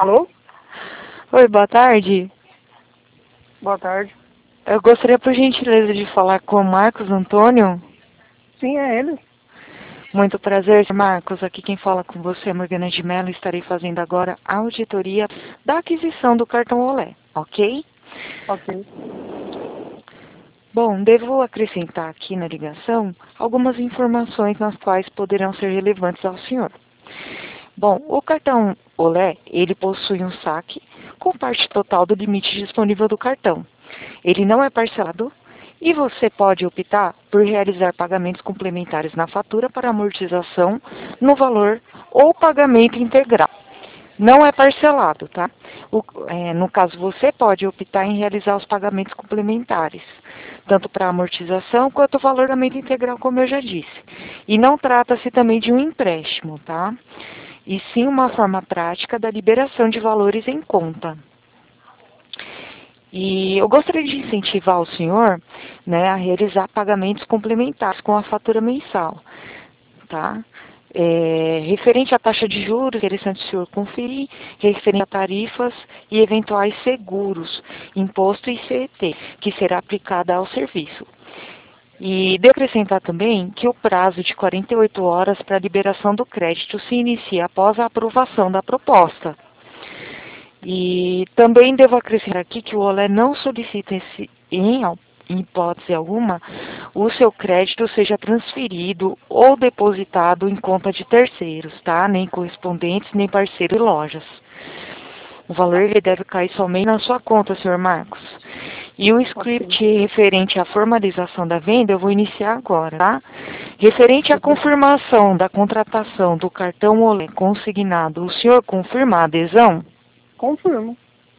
Alô? Oi, boa tarde. Boa tarde. Eu gostaria, por gentileza, de falar com o Marcos Antônio. Sim, é ele. Muito prazer, Marcos. Aqui quem fala com você é Morgana de Mello. Estarei fazendo agora a auditoria da aquisição do cartão Olé, ok? Ok. Bom, devo acrescentar aqui na ligação algumas informações nas quais poderão ser relevantes ao senhor. Bom, o cartão Olé, ele possui um saque com parte total do limite disponível do cartão. Ele não é parcelado e você pode optar por realizar pagamentos complementares na fatura para amortização no valor ou pagamento integral. Não é parcelado, tá? No caso, você pode optar em realizar os pagamentos complementares, tanto para amortização quanto o valor da pagamento integral, como eu já disse. E não trata-se também de um empréstimo, tá? E sim uma forma prática da liberação de valores em conta. E eu gostaria de incentivar o senhor, né, a realizar pagamentos complementares com a fatura mensal, tá? Referente à taxa de juros, é interessante o senhor conferir, referente a tarifas e eventuais seguros, imposto e ICT, que será aplicada ao serviço. E devo acrescentar também que o prazo de 48 horas para a liberação do crédito se inicia após a aprovação da proposta. E também devo acrescentar aqui que o Olé não solicita em hipótese alguma, o seu crédito seja transferido ou depositado em conta de terceiros, tá? Nem correspondentes, nem parceiros de lojas. O valor ele deve cair somente na sua conta, senhor Marcos. E o script referente à formalização da venda eu vou iniciar agora, tá? Referente à confirmação da contratação do cartão Olé consignado, o senhor confirma a adesão? Confirmo.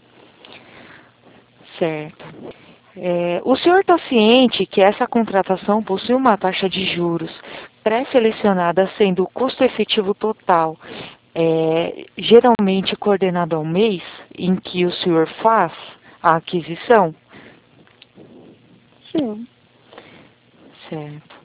Certo. O senhor está ciente que essa contratação possui uma taxa de juros pré-selecionada, sendo o custo efetivo total, geralmente coordenado ao mês em que o senhor faz a aquisição? Sim. Certo.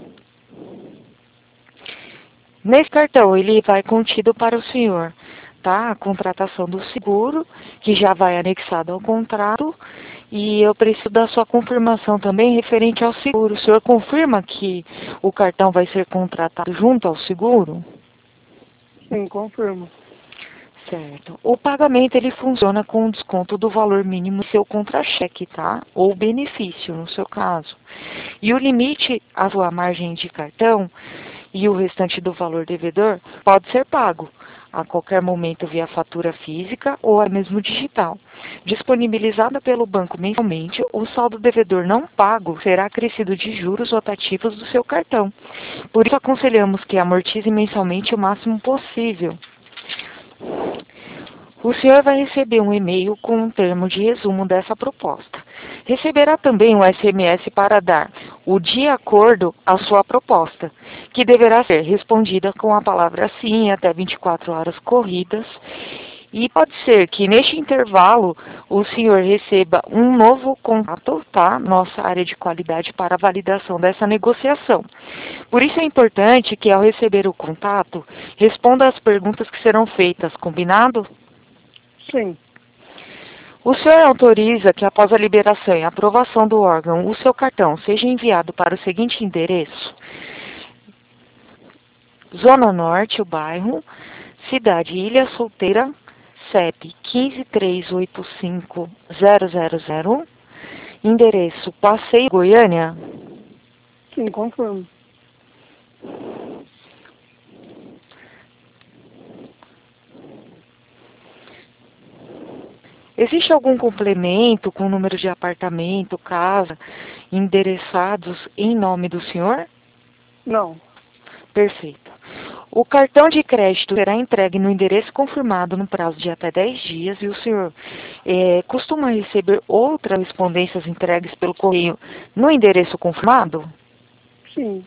Nesse cartão, ele vai contido para o senhor, tá? A contratação do seguro, que já vai anexado ao contrato, e eu preciso da sua confirmação também referente ao seguro. O senhor confirma que o cartão vai ser contratado junto ao seguro? Sim, confirmo. Certo. O pagamento ele funciona com desconto do valor mínimo do seu contra-cheque, tá? Ou benefício, no seu caso. E o limite, a sua margem de cartão e o restante do valor devedor pode ser pago a qualquer momento via fatura física ou a mesmo digital. Disponibilizada pelo banco mensalmente, o saldo devedor não pago será acrescido de juros rotativos do seu cartão. Por isso, aconselhamos que amortize mensalmente o máximo possível. O senhor vai receber um e-mail com um termo de resumo dessa proposta. Receberá também um SMS para dar o de acordo à sua proposta, que deverá ser respondida com a palavra sim até 24 horas corridas. E pode ser que neste intervalo o senhor receba um novo contato, tá? Nossa área de qualidade para validação dessa negociação. Por isso é importante que ao receber o contato, responda às perguntas que serão feitas, combinado? Sim. O senhor autoriza que após a liberação e aprovação do órgão, o seu cartão seja enviado para o seguinte endereço: Zona Norte, o bairro, Cidade Ilha Solteira, CEP 15385000, endereço Passeio Goiânia. Sim, confirmo. Existe algum complemento com o número de apartamento, casa, endereçados em nome do senhor? Não. Perfeito. O cartão de crédito será entregue no endereço confirmado no prazo de até 10 dias e o senhor costuma receber outras correspondências entregues pelo correio no endereço confirmado? Sim.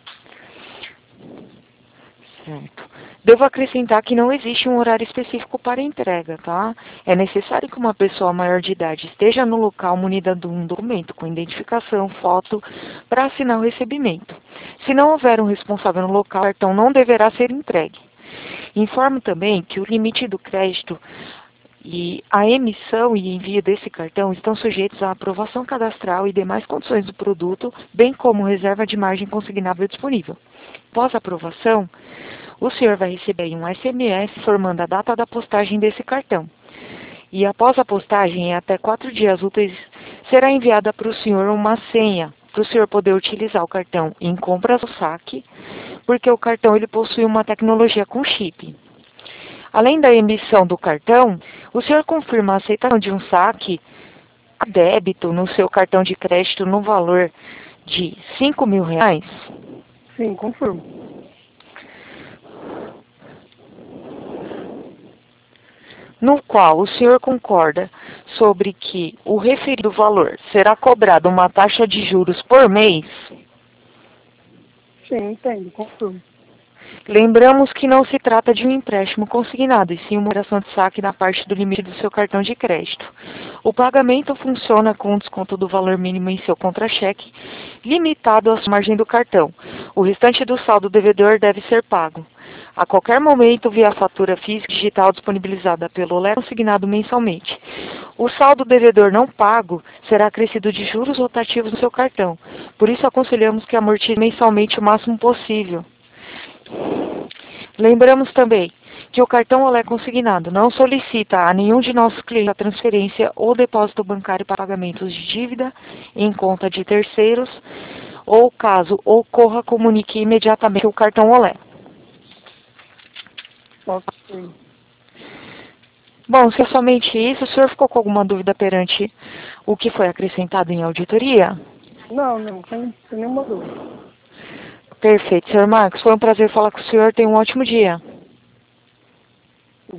Certo. Devo acrescentar que não existe um horário específico para entrega, tá? É necessário que uma pessoa maior de idade esteja no local munida de um documento com identificação, foto, para assinar o recebimento. Se não houver um responsável no local, o cartão não deverá ser entregue. Informo também que o limite do crédito E a emissão e envio desse cartão estão sujeitos à aprovação cadastral e demais condições do produto, bem como reserva de margem consignável disponível. Após a aprovação, o senhor vai receber um SMS informando a data da postagem desse cartão. E após a postagem, em até 4 dias úteis, será enviada para o senhor uma senha, para o senhor poder utilizar o cartão em compras ou saque, porque o cartão ele possui uma tecnologia com chip. Além da emissão do cartão, o senhor confirma a aceitação de um saque a débito no seu cartão de crédito no valor de R$ 5.000? Sim, confirmo. No qual o senhor concorda sobre que o referido valor será cobrado uma taxa de juros por mês? Sim, entendo, confirmo. Lembramos que não se trata de um empréstimo consignado, e sim uma operação de saque na parte do limite do seu cartão de crédito. O pagamento funciona com desconto do valor mínimo em seu contra-cheque, limitado à margem do cartão. O restante do saldo devedor deve ser pago a qualquer momento via fatura física digital disponibilizada pelo OLE consignado mensalmente. O saldo devedor não pago será acrescido de juros rotativos no seu cartão. Por isso aconselhamos que amortize mensalmente o máximo possível. Lembramos também que o cartão OLE consignado não solicita a nenhum de nossos clientes a transferência ou depósito bancário para pagamentos de dívida em conta de terceiros, ou caso ocorra, comunique imediatamente o cartão OLE. Ok. Bom, se é somente isso, o senhor ficou com alguma dúvida perante o que foi acrescentado em auditoria? Não, sem nenhuma dúvida. Perfeito, senhor Marcos. Foi um prazer falar com o senhor. Tenha um ótimo dia.